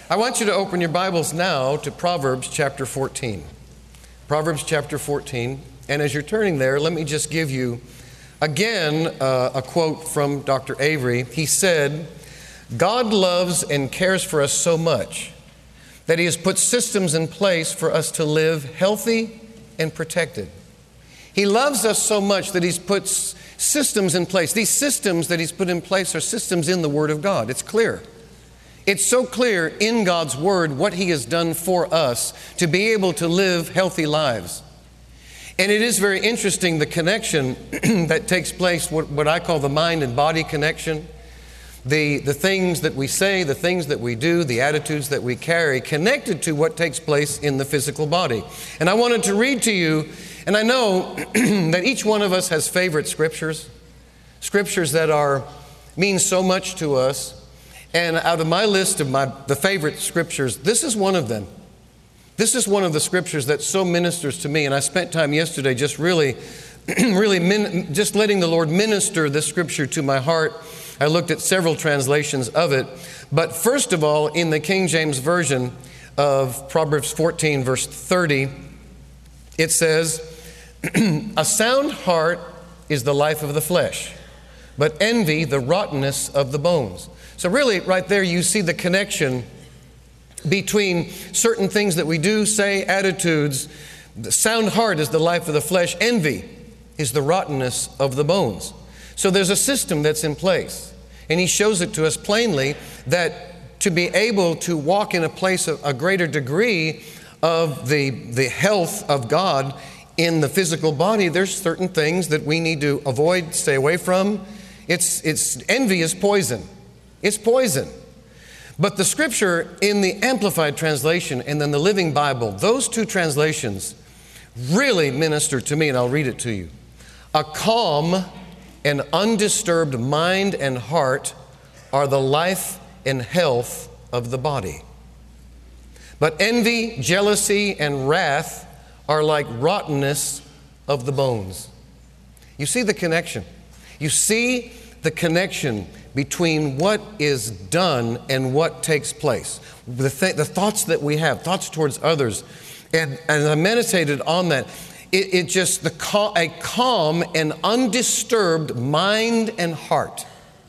I want you to open your Bibles now to Proverbs chapter 14. Proverbs chapter 14. And as you're turning there, let me just give you, again, a quote from Dr. Avery. He said, "God loves and cares for us so much that He has put systems in place for us to live healthy and protected." He loves us so much that He's put systems in place. These systems that He's put in place are systems in the Word of God. It's clear. It's so clear in God's Word what He has done for us to be able to live healthy lives. And it is very interesting, the connection that takes place, what I call the mind and body connection. The things that we say, the things that we do, the attitudes that we carry, connected to what takes place in the physical body. And I wanted to read to you, and I know that each one of us has favorite scriptures that mean so much to us. And out of my list of the favorite scriptures, this is one of them. This is one of the scriptures that so ministers to me. And I spent time yesterday just really just letting the Lord minister this scripture to my heart. I looked at several translations of it. But first of all, in the King James Version of Proverbs 14, verse 30, it says, "A sound heart is the life of the flesh, but envy the rottenness of the bones." So really, right there, you see the connection between certain things that we do, say, attitudes. The sound heart is the life of the flesh. Envy is the rottenness of the bones. So there's a system that's in place. And He shows it to us plainly that to be able to walk in a place of a greater degree of the health of God in the physical body, there's certain things that we need to avoid, stay away from. Envy is poison. It's poison. But the scripture in the Amplified Translation and then the Living Bible, those two translations really minister to me, and I'll read it to you. "A calm and undisturbed mind and heart are the life and health of the body. But envy, jealousy, and wrath are like rottenness of the bones." You see the connection. You see the connection between what is done and what takes place. The thoughts that we have, thoughts towards others. And as I meditated on that, a calm and undisturbed mind and heart.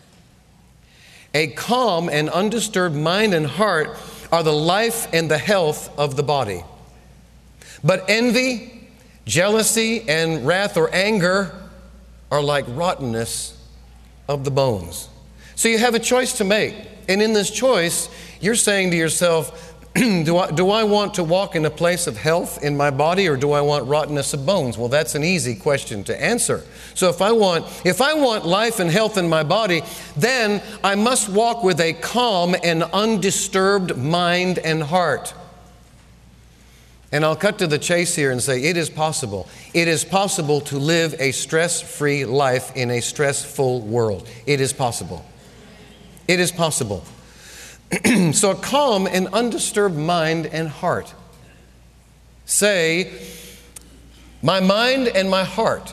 A calm and undisturbed mind and heart are the life and the health of the body. But envy, jealousy, and wrath or anger are like rottenness of the bones. So you have a choice to make. And in this choice, you're saying to yourself, do I want to walk in a place of health in my body, or do I want rottenness of bones? Well, that's an easy question to answer. So if I want life and health in my body, then I must walk with a calm and undisturbed mind and heart. And I'll cut to the chase here and say it is possible. It is possible to live a stress-free life in a stressful world. It is possible. It is possible. So a calm and undisturbed mind and heart. Say, my mind and my heart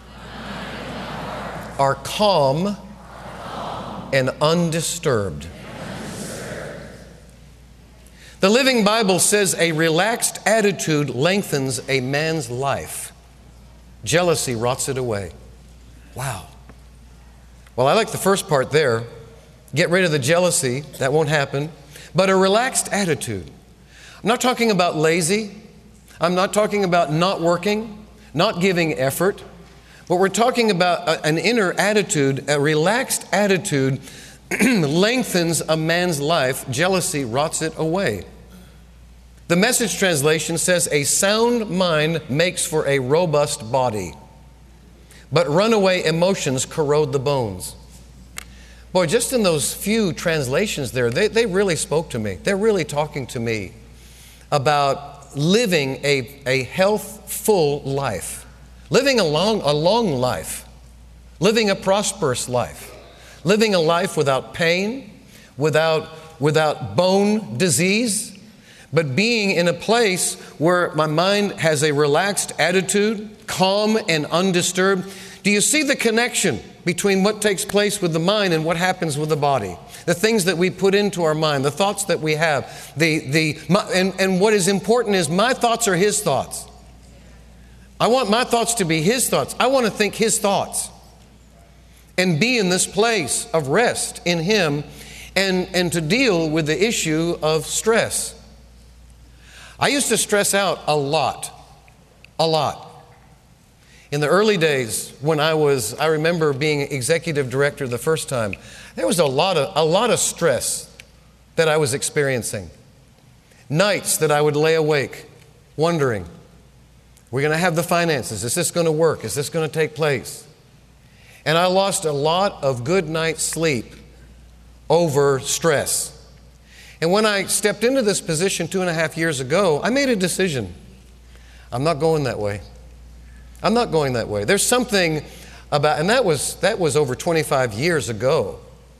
are calm and undisturbed. The Living Bible says a relaxed attitude lengthens a man's life. Jealousy rots it away. Wow. Well, I like the first part there. Get rid of the jealousy. That won't happen. But a relaxed attitude. I'm not talking about lazy. I'm not talking about not working, not giving effort. But we're talking about an inner attitude, a relaxed attitude lengthens a man's life. Jealousy rots it away. The Message translation says, a sound mind makes for a robust body, but runaway emotions corrode the bones. Boy, just in those few translations there, they really spoke to me. They're really talking to me about living a healthful life, living a long life, living a prosperous life, living a life without pain, without bone disease, but being in a place where my mind has a relaxed attitude, calm and undisturbed. Do you see the connection between what takes place with the mind and what happens with the body? the things that we put into our mind, the thoughts that we have. And what is important is my thoughts are His thoughts. I want my thoughts to be His thoughts. I want to think His thoughts and be in this place of rest in Him and to deal with the issue of stress. I used to stress out a lot. In the early days when I remember being executive director the first time, there was a lot of stress that I was experiencing. Nights that I would lay awake wondering, we're going to have the finances. Is this going to work? Is this going to take place? And I lost a lot of good night's sleep over stress. And when I stepped into this position 2.5 years ago, I made a decision. I'm not going that way. I'm not going that way. There's something about, and that was over 25 years ago,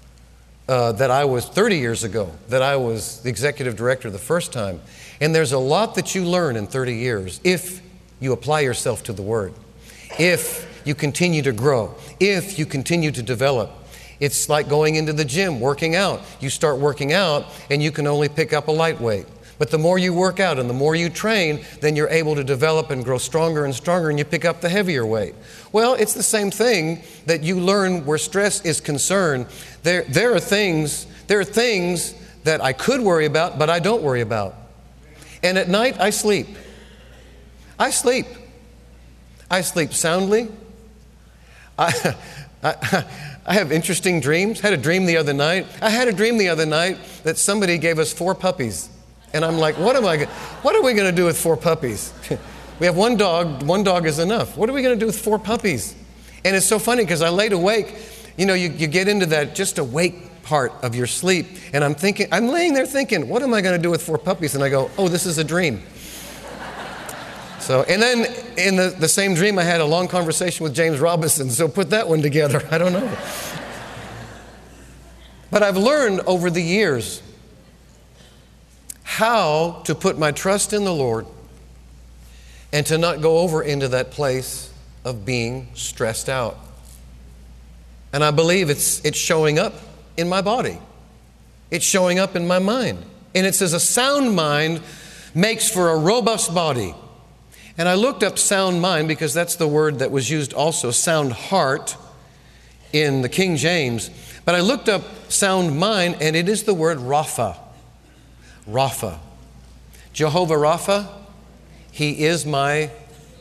30 years ago, that I was the executive director the first time. And there's a lot that you learn in 30 years if you apply yourself to the Word, if you continue to grow, if you continue to develop. It's like going into the gym, working out. You start working out and you can only pick up a light weight. But the more you work out and the more you train, then you're able to develop and grow stronger and stronger, and you pick up the heavier weight. Well, it's the same thing that you learn where stress is concerned. There are things that I could worry about, but I don't worry about. And at night, I sleep. I sleep soundly. I have interesting dreams. I had a dream the other night that somebody gave us 4 puppies. And I'm like, what are we going to do with 4 puppies? We have one dog is enough. What are we going to do with 4 puppies? And it's so funny because I laid awake, you get into that just awake part of your sleep. And I'm laying there thinking, what am I going to do with 4 puppies? And I go, oh, this is a dream. So, and then in the same dream, I had a long conversation with James Robinson. So put that one together. I don't know. But I've learned over the years how to put my trust in the Lord and to not go over into that place of being stressed out. And I believe it's showing up in my body. It's showing up in my mind. And it says a sound mind makes for a robust body. And I looked up sound mind because that's the word that was used also, sound heart, in the King James. But I looked up sound mind, and it is the word Rapha. Rapha. Jehovah Rapha, He is my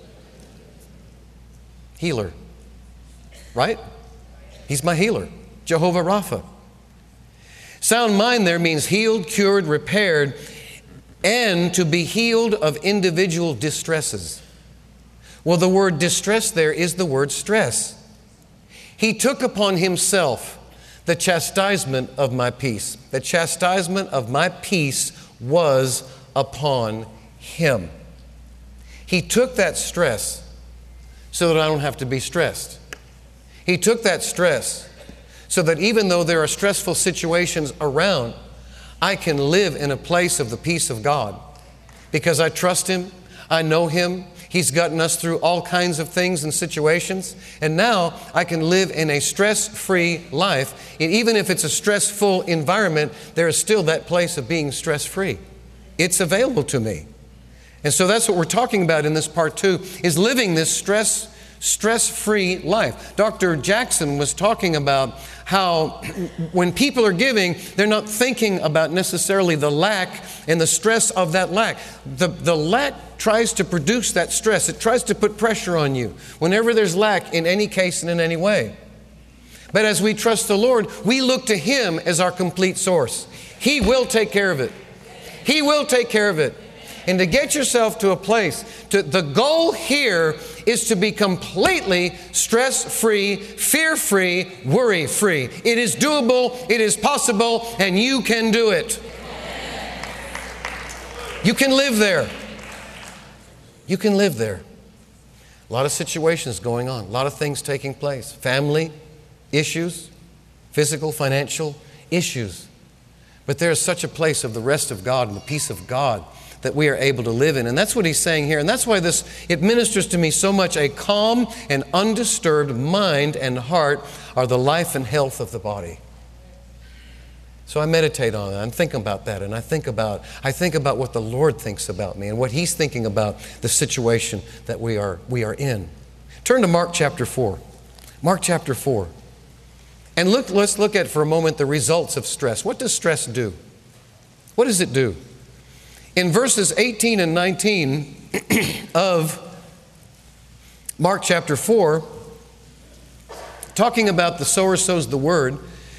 healer. Right? He's my healer. Jehovah Rapha. Sound mind there means healed, cured, repaired, and to be healed of individual distresses. Well, the word distress there is the word stress. He took upon Himself the chastisement of my peace. The chastisement of my peace was upon Him. He took that stress so that I don't have to be stressed. He took that stress so that even though there are stressful situations around, I can live in a place of the peace of God because I trust Him, I know Him, He's gotten us through all kinds of things and situations, and now I can live in a stress-free life. And even if it's a stressful environment, there is still that place of being stress-free. It's available to me. And so that's what we're talking about in this part 2, is living this stress-free life. Dr. Jackson was talking about how when people are giving, they're not thinking about necessarily the lack and the stress of that lack. The lack tries to produce that stress. It tries to put pressure on you whenever there's lack in any case and in any way. But as we trust the Lord, we look to Him as our complete source. He will take care of it. He will take care of it. And to get yourself to a place, the goal here is to be completely stress-free, fear-free, worry-free. It is doable, it is possible, and you can do it. You can live there. You can live there. A lot of situations going on, a lot of things taking place. Family issues, physical, financial issues. But there is such a place of the rest of God and the peace of God that we are able to live in. And that's what he's saying here. And that's why it ministers to me so much. A calm and undisturbed mind and heart are the life and health of the body. So I meditate on it and think about that, and I think about what the Lord thinks about me and what He's thinking about the situation that we are in. Turn to Mark chapter 4. Mark chapter 4. And let's look at for a moment the results of stress. What does stress do? What does it do? In verses 18 and 19 of Mark chapter 4, talking about the sower sows the word,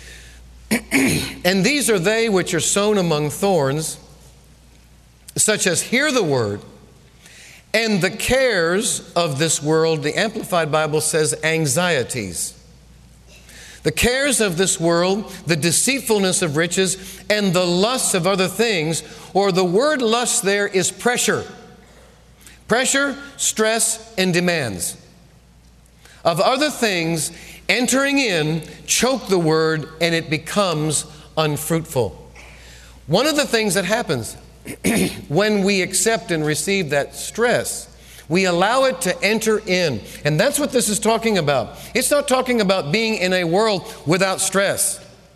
and these are they which are sown among thorns, such as hear the word, and the cares of this world, the Amplified Bible says anxieties. The cares of this world, the deceitfulness of riches, and the lusts of other things, or the word lust there is pressure. Pressure, stress, and demands of other things entering in, choke the word, and it becomes unfruitful. One of the things that happens when we accept and receive that stress, we allow it to enter in. And that's what this is talking about. It's not talking about being in a world without stress.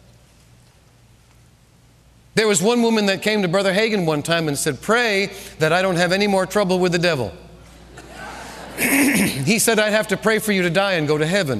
There was one woman that came to Brother Hagin one time and said, "Pray that I don't have any more trouble with the devil." He said, "I'd have to pray for you to die and go to heaven."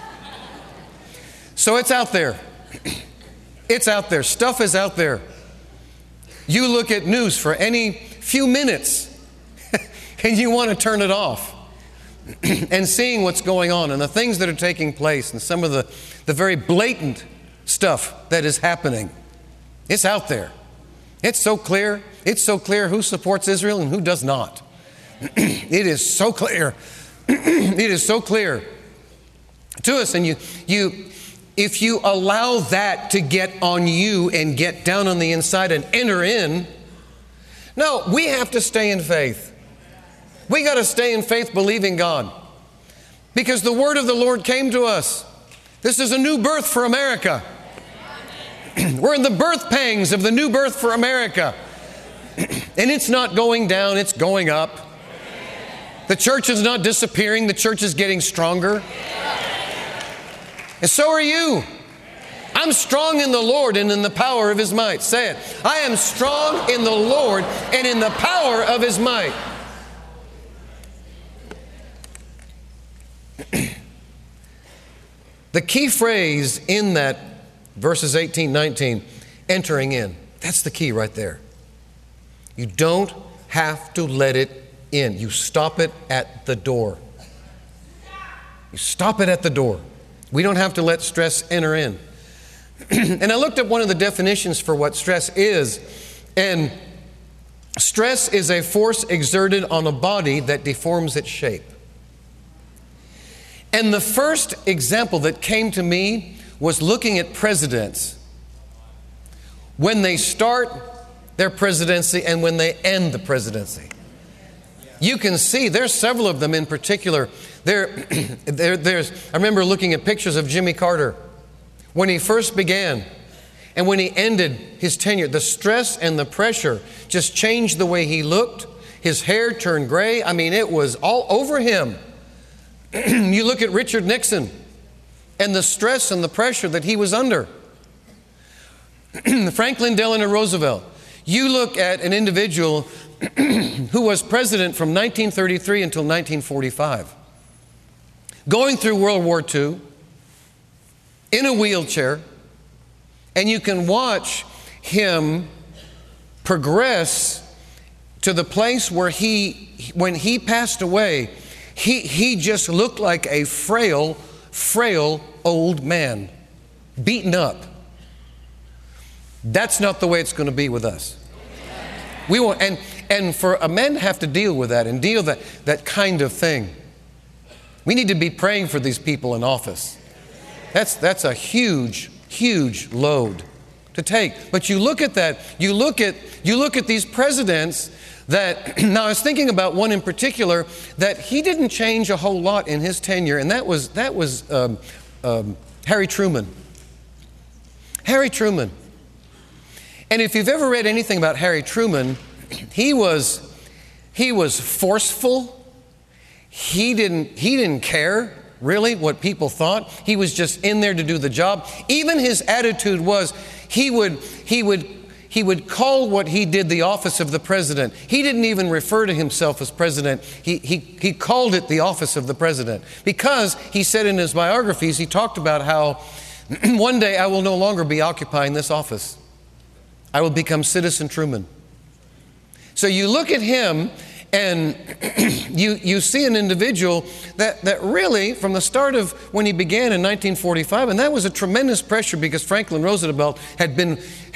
So it's out there. It's out there. Stuff is out there. You look at news for any few minutes and you want to turn it off. And seeing what's going on and the things that are taking place and some of the very blatant stuff that is happening. It's out there. It's so clear. It's so clear who supports Israel and who does not. It is so clear. It is so clear to us. And if you allow that to get on you and get down on the inside and enter in, no, we have to stay in faith. We got to stay in faith believing God. Because the word of the Lord came to us. This is a new birth for America. We're in the birth pangs of the new birth for America. And it's not going down, it's going up. The church is not disappearing, the church is getting stronger. And so are you. I'm strong in the Lord and in the power of His might. Say it. I am strong in the Lord and in the power of His might. The key phrase in that verses 18, 19, entering in. That's the key right there. You don't have to let it in. You stop it at the door. You stop it at the door. We don't have to let stress enter in. And I looked up one of the definitions for what stress is. And stress is a force exerted on a body that deforms its shape. And the first example that came to me was looking at presidents. When they start their presidency and when they end the presidency. You can see there's several of them in particular. I remember looking at pictures of Jimmy Carter when he first began and when he ended his tenure. The stress and the pressure just changed the way he looked. His hair turned gray. I mean, it was all over him. You look at Richard Nixon and the stress and the pressure that he was under. Franklin Delano Roosevelt. You look at an individual who was president from 1933 until 1945, going through World War II, in a wheelchair, and you can watch him progress to the place where when he passed away, he just looked like a frail old man, beaten up. That's not the way it's going to be with us. We won't, and for a man to have to deal with that and deal that kind of thing, we need to be praying for these people in office. That's a huge load to take. But you look at that, you look at these presidents that, now I was thinking about one in particular that he didn't change a whole lot in his tenure, and that was Harry Truman. Harry Truman. And if you've ever read anything about Harry Truman, he was forceful. He didn't care really what people thought. He was just in there to do the job. Even his attitude was he would call what he did the office of the president. He didn't even refer to himself as president. He called it the office of the president, because he said in his biographies, he talked about how one day I will no longer be occupying this office. I will become Citizen Truman. So you look at him and you see an individual that really, from the start of when he began in 1945, and that was a tremendous pressure because Franklin Roosevelt had been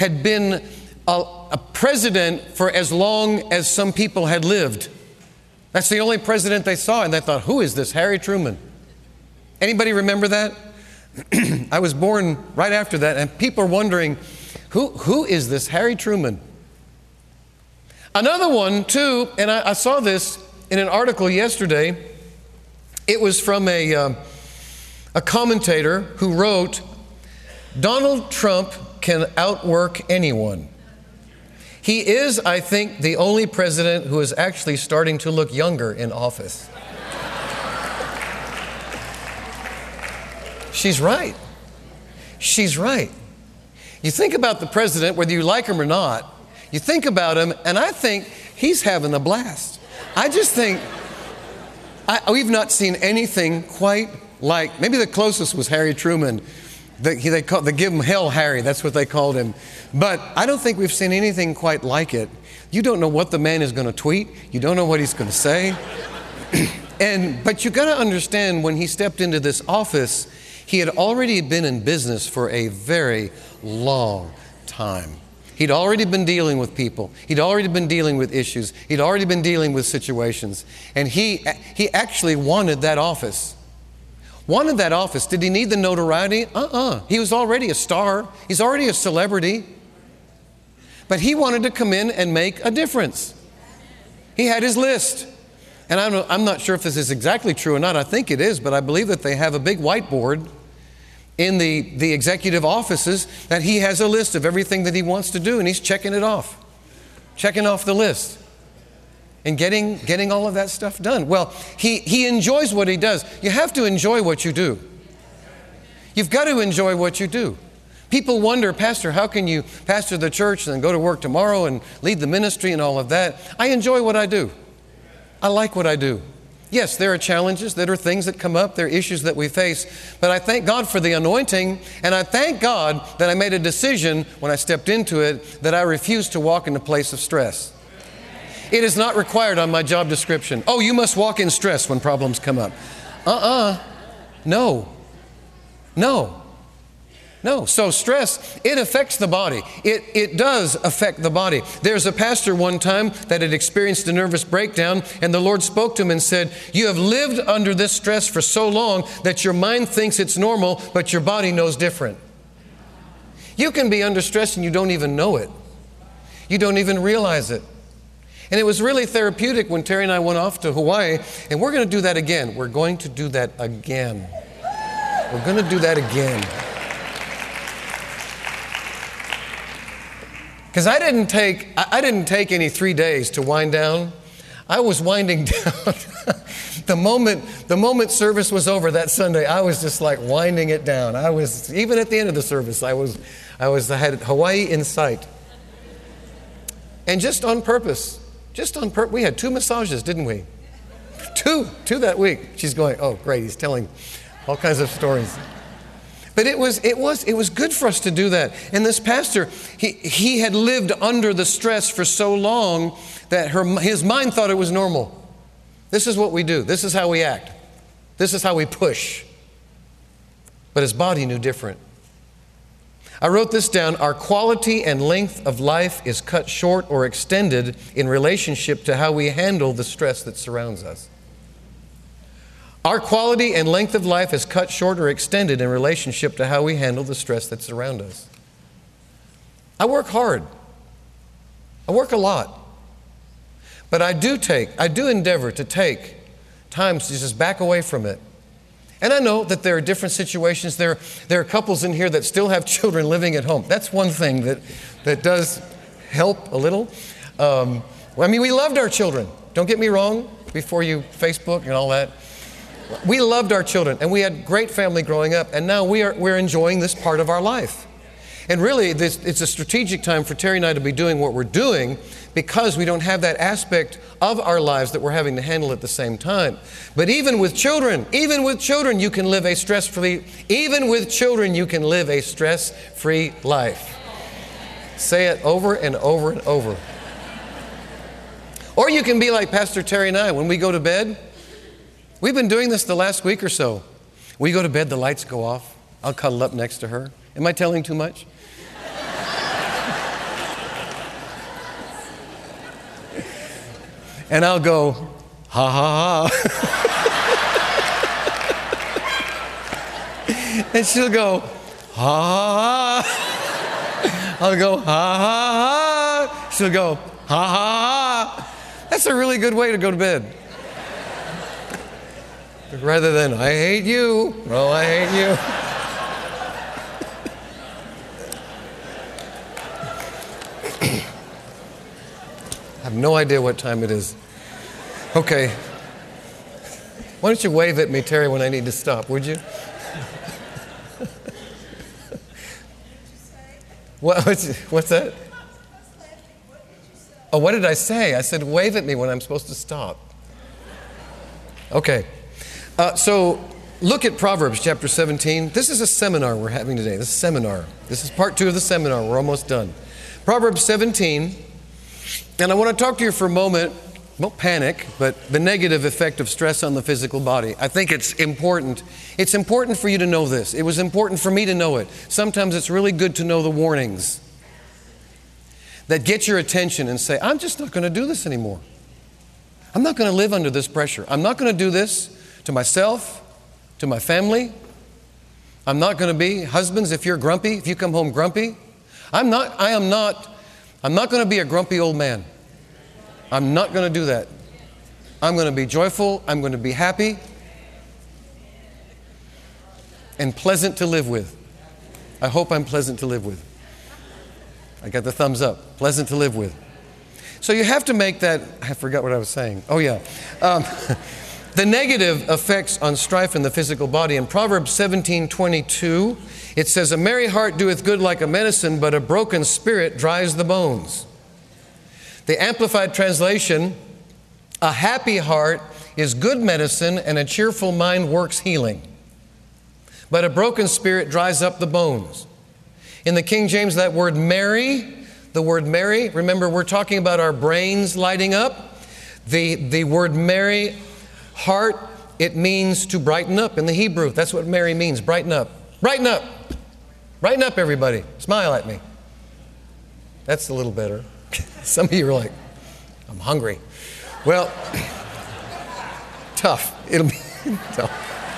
a president for as long as some people had lived. That's the only president they saw, and they thought, who is this Harry Truman? Anybody remember that? I was born right after that, and people are wondering, who is this Harry Truman? Another one, too, and I saw this in an article yesterday. It was from a commentator who wrote, Donald Trump can outwork anyone. He is, I think, the only president who is actually starting to look younger in office. She's right. She's right. You think about the president, whether you like him or not, you think about him, and I think he's having a blast. I just think, we've not seen anything quite like, maybe the closest was Harry Truman. They give him Hell Harry, that's what they called him. But I don't think we've seen anything quite like it. You don't know what the man is going to tweet. You don't know what he's going to say. But you got to understand, when he stepped into this office, he had already been in business for a very long time. He'd already been dealing with people. He'd already been dealing with issues. He'd already been dealing with situations. And he actually wanted that office. Wanted that office. Did he need the notoriety? He was already a star. He's already a celebrity. But he wanted to come in and make a difference. He had his list. And I'm not sure if this is exactly true or not. I think it is, but I believe that they have a big whiteboard in the executive offices that he has a list of everything that he wants to do, and he's checking it off. Checking off the list. And getting all of that stuff done. Well, he enjoys what he does. You have to enjoy what you do. You've got to enjoy what you do. People wonder, Pastor, how can you pastor the church and then go to work tomorrow and lead the ministry and all of that? I enjoy what I do. I like what I do. Yes, there are challenges, there are things that come up, there are issues that we face, but I thank God for the anointing, and I thank God that I made a decision when I stepped into it that I refuse to walk in a place of stress. It is not required on my job description. Oh, you must walk in stress when problems come up. No. So stress, it affects the body. It does affect the body. There's a pastor one time that had experienced a nervous breakdown, and the Lord spoke to him and said, you have lived under this stress for so long that your mind thinks it's normal, but your body knows different. You can be under stress and you don't even know it. You don't even realize it. And it was really therapeutic when Terry and I went off to Hawaii, and we're going to do that again. We're going to do that again. We're going to do that again. Because I didn't take any 3 days to wind down. I was winding down. The moment service was over that Sunday, I was just like winding it down. Even at the end of the service, I had Hawaii in sight. And just on purpose, we had 2 massages, didn't we? Two that week. She's going, oh, great, he's telling all kinds of stories. But it was good for us to do that. And this pastor, he had lived under the stress for so long that his mind thought it was normal. This is what we do. This is how we act. This is how we push. But his body knew different. I wrote this down. Our quality and length of life is cut short or extended in relationship to how we handle the stress that surrounds us. Our quality and length of life is cut short or extended in relationship to how we handle the stress that surrounds us. I work hard. I work a lot. But I do endeavor to take times to just back away from it. And I know that there are different situations. There are couples in here that still have children living at home. That's one thing that does help a little. We loved our children. Don't get me wrong, before you Facebook and all that. We loved our children, and we had great family growing up, and now we're enjoying this part of our life. And really, it's a strategic time for Terry and I to be doing what we're doing because we don't have that aspect of our lives that we're having to handle at the same time. But even with children, you can live a stress-free life. Say it over and over and over. Or you can be like Pastor Terry and I. When we go to bed, we've been doing this the last week or so. We go to bed, the lights go off. I'll cuddle up next to her. Am I telling too much? And I'll go, ha ha ha. And she'll go, ha ha ha. I'll go, ha ha ha. She'll go, ha ha ha. That's a really good way to go to bed. Rather than, I hate you. Well, I hate you. I have no idea what time it is. Okay. Why don't you wave at me, Terry, when I need to stop, would you? What's that? Oh, what did I say? I said, wave at me when I'm supposed to stop. Okay. So look at Proverbs chapter 17. This is a seminar we're having today. This is a seminar. This is part 2 of the seminar. We're almost done. Proverbs 17. And I want to talk to you for a moment, don't panic, but the negative effect of stress on the physical body. I think it's important. It's important for you to know this. It was important for me to know it. Sometimes it's really good to know the warnings that get your attention and say, I'm just not going to do this anymore. I'm not going to live under this pressure. I'm not going to do this to myself, to my family. I'm not going to be, husbands, if you're grumpy, if you come home grumpy, I'm not going to be a grumpy old man. I'm not going to do that. I'm going to be joyful. I'm going to be happy and pleasant to live with. I hope I'm pleasant to live with. I got the thumbs up. Pleasant to live with. So you have to make that, I forgot what I was saying. Oh yeah. The negative effects on strife in the physical body. In Proverbs 17:22, it says, a merry heart doeth good like a medicine, but a broken spirit dries the bones. The Amplified Translation, a happy heart is good medicine and a cheerful mind works healing. But a broken spirit dries up the bones. In the King James, that word merry, the word merry, remember we're talking about our brains lighting up. The word merry, heart, it means to brighten up in the Hebrew. That's what merry means, brighten up. Brighten up. Brighten up, everybody. Smile at me. That's a little better. Some of you are like, I'm hungry. Well, tough. It'll be tough.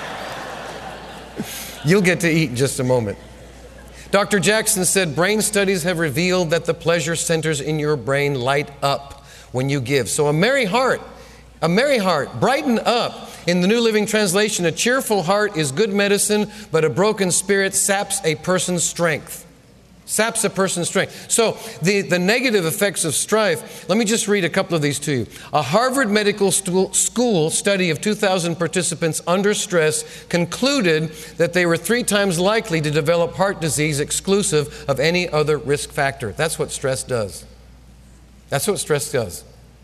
You'll get to eat in just a moment. Dr. Jackson said, brain studies have revealed that the pleasure centers in your brain light up when you give. So a merry heart, brighten up. In the New Living Translation, a cheerful heart is good medicine, but a broken spirit saps a person's strength. Saps a person's strength. So the negative effects of strife, let me just read a couple of these to you. A Harvard Medical School study of 2,000 participants under stress concluded that they were 3 times likely to develop heart disease exclusive of any other risk factor. That's what stress does. That's what stress does.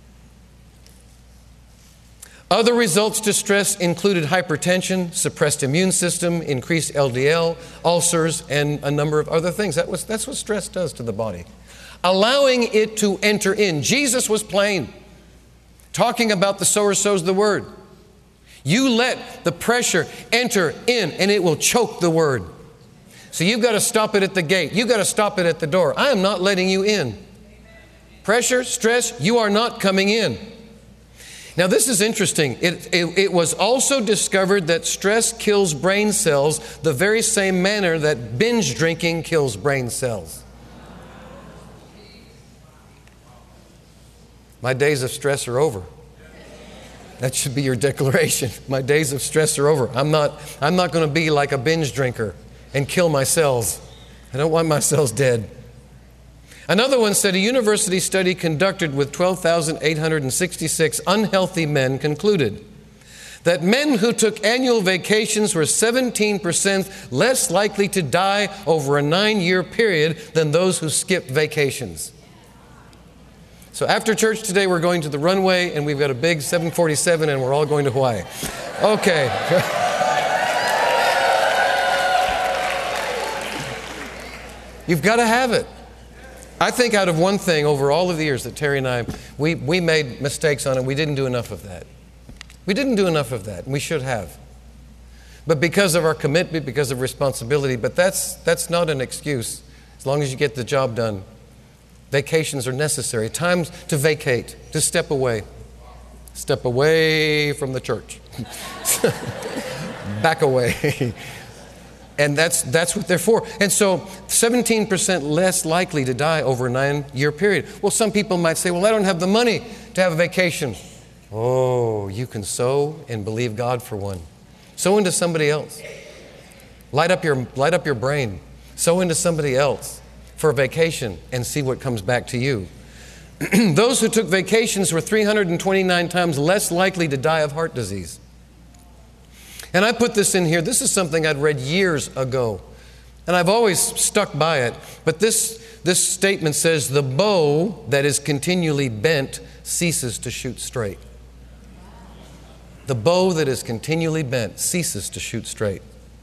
Other results to stress included hypertension, suppressed immune system, increased LDL, ulcers, and a number of other things. That's what stress does to the body. Allowing it to enter in. Jesus was plain, talking about the sower sows the word. You let the pressure enter in and it will choke the word. So you've got to stop it at the gate. You've got to stop it at the door. I am not letting you in. Pressure, stress, you are not coming in. Now this is interesting. It was also discovered that stress kills brain cells the very same manner that binge drinking kills brain cells. My days of stress are over. That should be your declaration. My days of stress are over. I'm not going to be like a binge drinker and kill my cells. I don't want my cells dead. Another one said a university study conducted with 12,866 unhealthy men concluded that men who took annual vacations were 17% less likely to die over a 9-year period than those who skipped vacations. So after church today, we're going to the runway, and we've got a big 747, and we're all going to Hawaii. Okay. You've got to have it. I think out of one thing over all of the years that Terry and I, we made mistakes on it. We didn't do enough of that. We didn't do enough of that, and we should have. But because of our commitment, because of responsibility, but that's not an excuse. As long as you get the job done. Vacations are necessary. Times to vacate, to step away. Step away from the church. Back away. And that's what they're for. And so 17% less likely to die over a 9-year period. Well, some people might say, well, I don't have the money to have a vacation. Oh, you can sow and believe God for one. Sow into somebody else. Light up your brain. Sow into somebody else for a vacation and see what comes back to you. Those who took vacations were 329 times less likely to die of heart disease. And I put this in here. This is something I'd read years ago, and I've always stuck by it. But this statement says, the bow that is continually bent ceases to shoot straight. The bow that is continually bent ceases to shoot straight.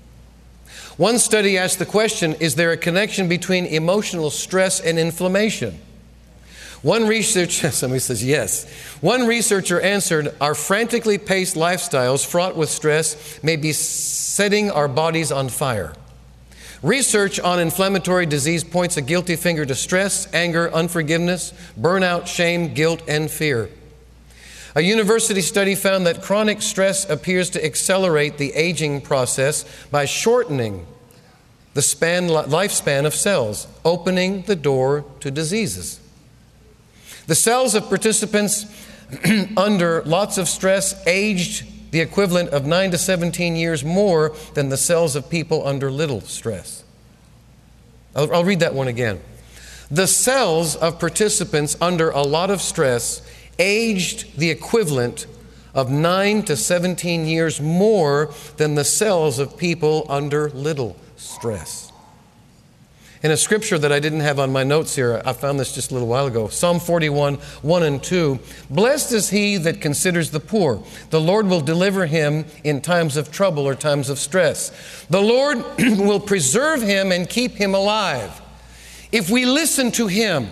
One study asked the question, is there a connection between emotional stress and inflammation? One researcher, somebody says yes. One researcher answered, our frantically paced lifestyles fraught with stress may be setting our bodies on fire. Research on inflammatory disease points a guilty finger to stress, anger, unforgiveness, burnout, shame, guilt, and fear. A university study found that chronic stress appears to accelerate the aging process by shortening the lifespan of cells, opening the door to diseases. The cells of participants under lots of stress aged the equivalent of 9 to 17 years more than the cells of people under little stress. I'll read that one again. The cells of participants under a lot of stress aged the equivalent of 9 to 17 years more than the cells of people under little stress. In a scripture that I didn't have on my notes here, I found this just a little while ago. Psalm 41, 1 and 2. Blessed is he that considers the poor. The Lord will deliver him in times of trouble or times of stress. The Lord will preserve him and keep him alive. If we listen to him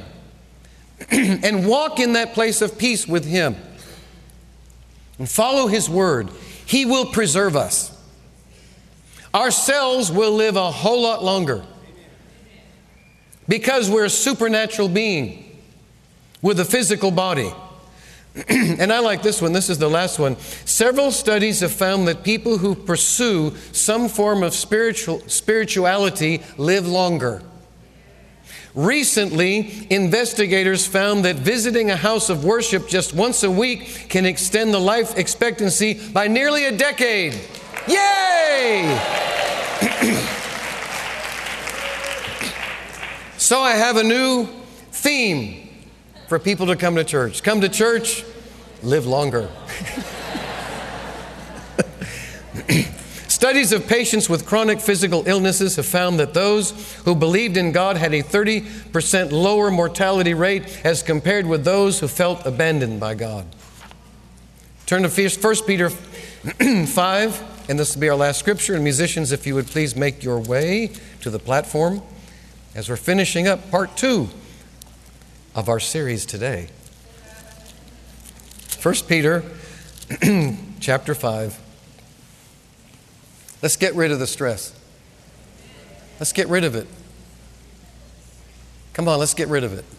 and walk in that place of peace with him and follow his word, he will preserve us. Our cells will live a whole lot longer. Because we're a supernatural being with a physical body. And I like this one. This is the last one. Several studies have found that people who pursue some form of spirituality live longer. Recently, investigators found that visiting a house of worship just once a week can extend the life expectancy by nearly a decade. Yay! So I have a new theme for people to come to church. Come to church, live longer. Studies of patients with chronic physical illnesses have found that those who believed in God had a 30% lower mortality rate as compared with those who felt abandoned by God. Turn to 1 Peter 5, and this will be our last scripture. And musicians, if you would please make your way to the platform as we're finishing up part 2 of our series today. 1 Peter chapter 5. Let's get rid of the stress. Let's get rid of it. Come on, let's get rid of it.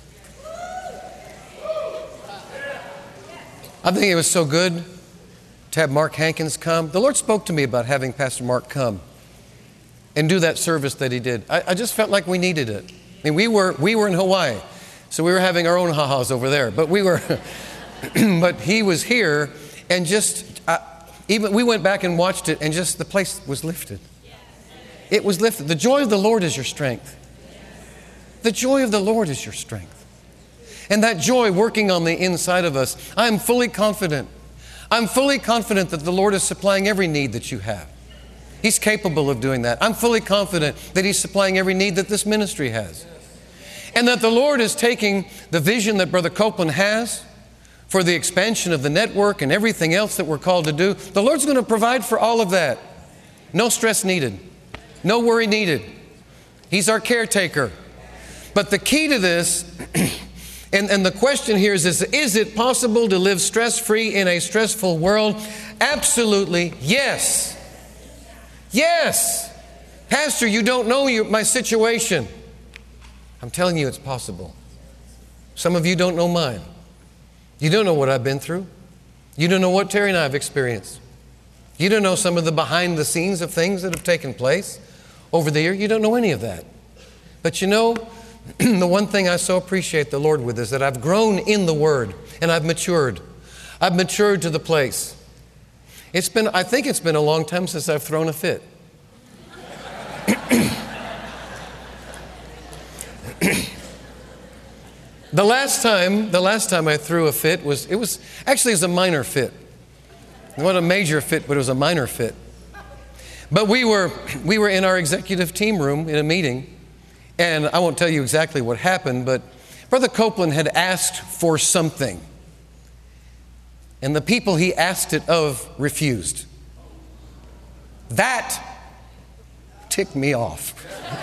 I think it was so good to have Mark Hankins come. The Lord spoke to me about having Pastor Mark come and do that service that he did. I just felt like we needed it. I mean, we were in Hawaii, so we were having our own ha-has over there. But but he was here, and just even we went back and watched it, and just the place was lifted. It was lifted. The joy of the Lord is your strength. The joy of the Lord is your strength. And that joy working on the inside of us, I am fully confident. I'm fully confident that the Lord is supplying every need that you have. He's capable of doing that. I'm fully confident that He's supplying every need that this ministry has. And that the Lord is taking the vision that Brother Copeland has for the expansion of the network and everything else that we're called to do. The Lord's going to provide for all of that. No stress needed. No worry needed. He's our caretaker. But the key to this, and the question here is it possible to live stress-free in a stressful world? Absolutely, yes. Yes. Pastor, you don't know my situation. I'm telling you it's possible. Some of you don't know mine. You don't know what I've been through. You don't know what Terry and I have experienced. You don't know some of the behind the scenes of things that have taken place over the year. You don't know any of that. But you know, the one thing I so appreciate the Lord with is that I've grown in the Word and I've matured. I've matured to the place. I think it's been a long time since I've thrown a fit. The last time I threw a fit was a minor fit. It wasn't a major fit, but it was a minor fit. But we were in our executive team room in a meeting, and I won't tell you exactly what happened, but Brother Copeland had asked for something. And the people he asked it of refused. That ticked me off.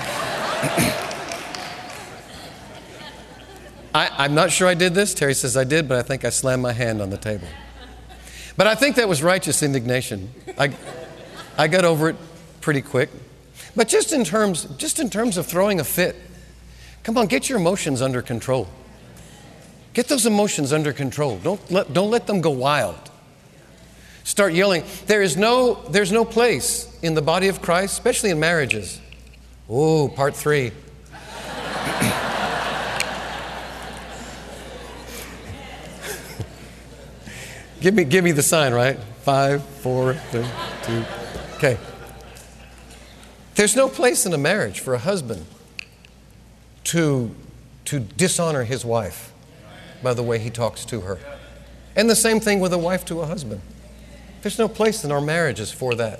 I'm not sure I did this. Terry says I did, but I think I slammed my hand on the table. But I think that was righteous indignation. I got over it pretty quick. But just in terms of throwing a fit, come on, get your emotions under control. Get those emotions under control. Don't let them go wild. Start yelling. There's no place in the body of Christ, especially in marriages. Oh, part 3. Give me the sign, right? 5, 4, 3, 2. Okay. There's no place in a marriage for a husband to dishonor his wife by the way he talks to her. And the same thing with a wife to a husband. There's no place in our marriages for that.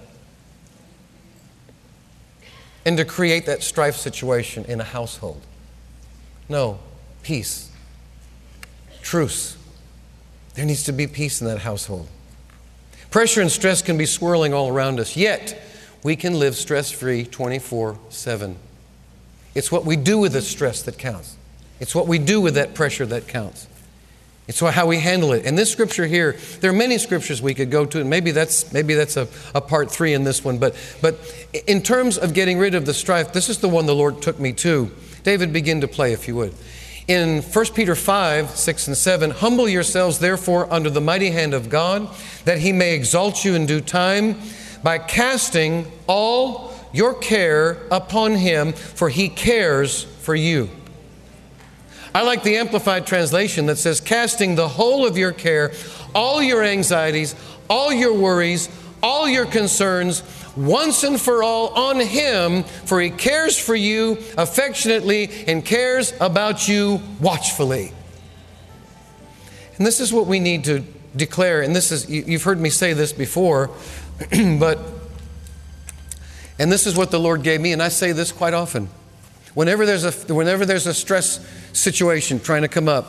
And to create that strife situation in a household. No, peace. Truce. There needs to be peace in that household. Pressure and stress can be swirling all around us, yet we can live stress-free 24/7. It's what we do with the stress that counts. It's what we do with that pressure that counts. It's how we handle it. And this scripture here, there are many scriptures we could go to, and maybe that's a part 3 in this one. But in terms of getting rid of the strife, this is the one the Lord took me to. David, begin to play if you would. In 1 Peter 5, 6 and 7, humble yourselves therefore under the mighty hand of God, that He may exalt you in due time, by casting all your care upon Him, for He cares for you. I like the Amplified Translation that says, casting the whole of your care, all your anxieties, all your worries, all your concerns, once and for all on Him, for He cares for you affectionately and cares about you watchfully. And this is what we need to declare, and this is, you've heard me say this before, and this is what the Lord gave me, and I say this quite often. Whenever there's a stress situation trying to come up,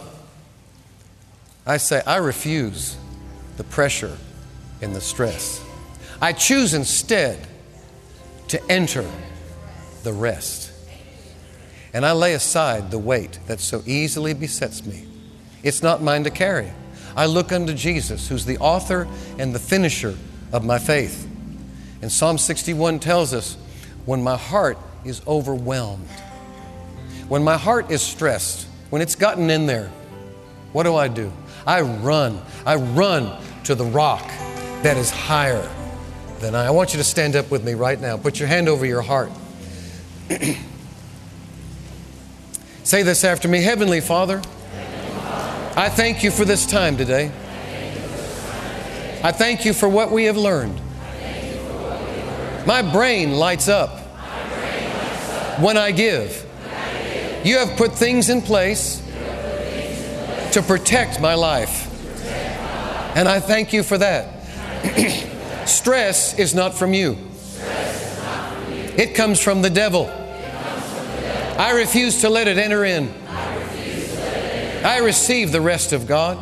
I say, I refuse the pressure and the stress. I choose instead to enter the rest. And I lay aside the weight that so easily besets me. It's not mine to carry. I look unto Jesus, who's the author and the finisher of my faith. And Psalm 61 tells us, when my heart is overwhelmed, when my heart is stressed, when it's gotten in there, what do? I run to the rock that is higher than I. I want you to stand up with me right now. Put your hand over your heart. Say this after me. Heavenly Father, I thank you for this time today. I thank you for what we have learned. My brain lights up when I give. You have put things in place to protect my life. And I thank you for that. Stress is not from you. It comes from the devil. I refuse to let it enter in. I receive the rest of God.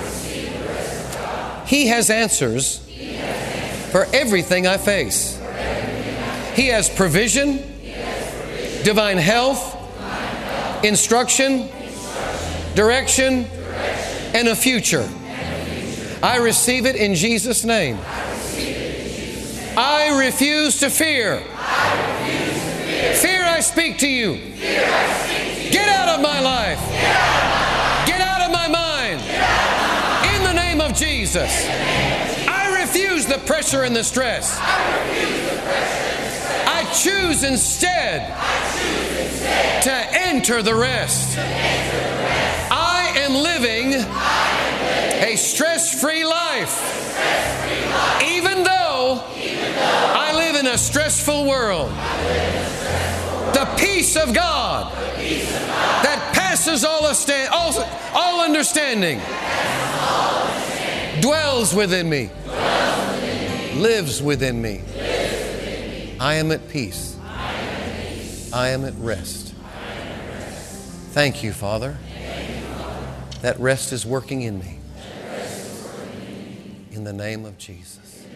He has answers for everything I face. He has provision, divine health, instruction, direction, and a future. I receive it in Jesus' name. I refuse to fear. Fear, I speak to you. Get out of my life. Get out of my mind. In the name of Jesus. I refuse the pressure and the stress. I choose instead to enter the rest. I am living a stress-free life. Even though I live in a stressful world. The peace of God that passes all understanding dwells within me, lives within me. I am at peace. I am at rest. Thank you, Father. That rest is working in me. In the name of Jesus.